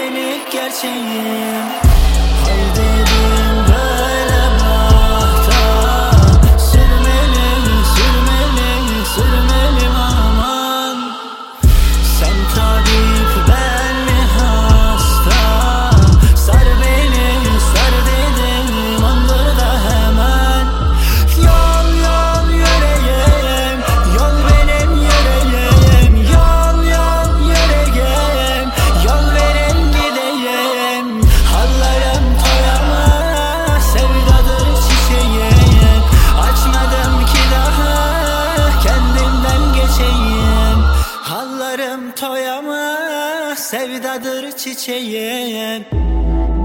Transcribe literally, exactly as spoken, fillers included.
güvenlik gerçeğim. Haydedim böyle bahta, sürmeli, sürmeli, sürmeli aman. Sen tabip, ben mi hasta? Sar beni, sar dedim, onları da hemen. Yol yol yüreyim, yol benim yüreğim. Yol yol yüreyim, yol verin gideyim. Hallarım toyama, sevdadır çiçeğim. Açmadım ki daha, kendimden geçeyim. Hallarım toyama, sevdadır çiçeğim.